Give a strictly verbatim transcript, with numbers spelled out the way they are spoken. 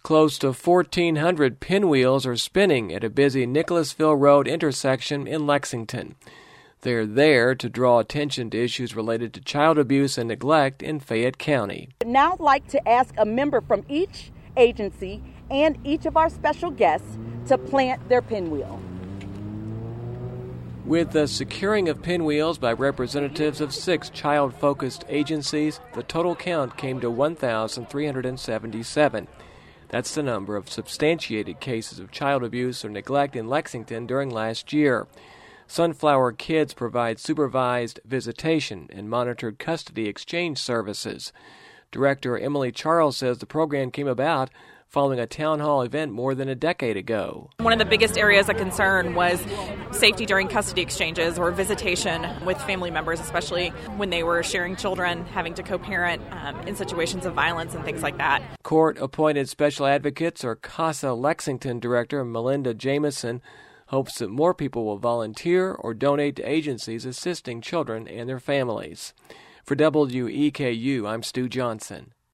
Close to fourteen hundred pinwheels are spinning at a busy Nicholasville Road intersection in Lexington. They're there to draw attention to issues related to child abuse and neglect in Fayette County. I'd now like to ask a member from each agency and each of our special guests to plant their pinwheel. With the securing of pinwheels by representatives of six child-focused agencies, the total count came to one thousand three hundred seventy-seven. That's the number of substantiated cases of child abuse or neglect in Lexington during last year. Sunflower Kids provides supervised visitation and monitored custody exchange services. Director Emily Charles says the program came about following a town hall event more than a decade ago. One of the biggest areas of concern was safety during custody exchanges or visitation with family members, especially when they were sharing children, having to co-parent um, in situations of violence and things like that. Court-appointed special advocates or CASA Lexington Director Melinda Jameson hopes that more people will volunteer or donate to agencies assisting children and their families. For W E K U, I'm Stu Johnson.